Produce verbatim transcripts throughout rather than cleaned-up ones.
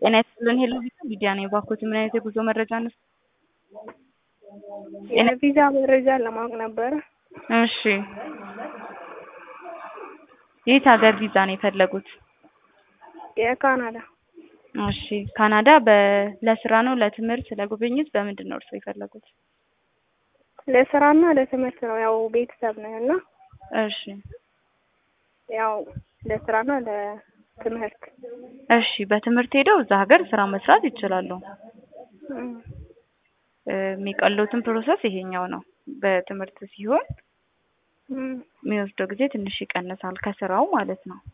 ጤና ይስጥልን ሄሎ ቪዛ ሚዲያ ነው ባኮት ምን አይነት የጉዞ መረጃ ነው? የቪዛ መረጃ ለማወቅ ነበር። እሺ የት ሀገር ቪዛ ነው የፈለጉት? የካናዳ። እሺ ካናዳ ለስራ ነው ለትምህርት ለጉብኝት በምንድን ነው እርሶ የፈለጉት? ለስራና ለትምህርት ነው ያው ቤተሰብ ነውና። እሺ ያው ለስራና ለትምህርት። እሺ በትምህርት ሄደው እዛ ሀገር ስራ መስራት ይችላሉ። የሚቀሉትን ፕሮሰስ ይሄኛው ነው። በትምህርት ሲሆን የሚወስደው ጊዜ ትንሽ ይቀንሳል ከስራው ማለት ነው።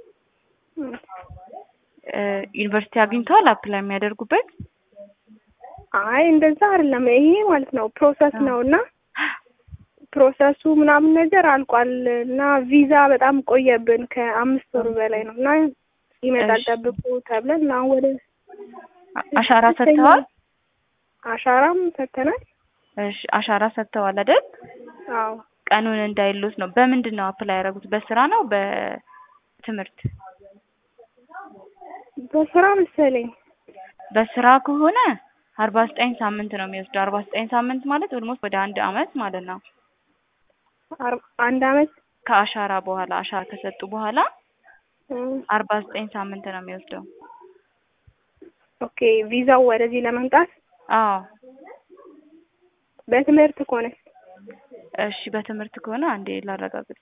ዩኒቨርሲቲ አግኝተዋል አፕላይ የሚያደርጉበት? አይ እንደዛ አይደለም ይሄ ማለት ነው ፕሮሰስ ነውና ፕሮሰሱ ምናምን ነገር አልቋልና ቪዛ በጣም ቆየብን ከአምስት ወር በላይ ነውና ይመጣል ጠብቁ ተብለን ነው ወደ አሻራ ሰጥተዋል? አሻራም ሰጥተናል። እሺ አሻራ ሰጥተዋል አይደል? አዎ ቀኑን እንዳይሉት ነው። በምንድን ነው አፕላይ ያደረጉት? በስራ ነው በትምህርት? በስራ መሰለኝ። በስራ ከሆነ አርባ ዘጠኝ ሳምንት ነው የሚወስደው። አርባ ዘጠኝ ሳምንት ማለት ኦልሞስት ወደ አንድ አመት ማለት ነው። አንድ አመት ከአሻራ በኋላ አሻራ ከሰጡ በኋላ አርባ ዘጠኝ ሳምንት ነው የሚወስደው። ኦኬ ቪዛው ወደዚህ ለመምጣት? አዎ በትምህርት ከሆነ? እሺ በትምህርት ከሆነ አንዴ ላረጋግጥ።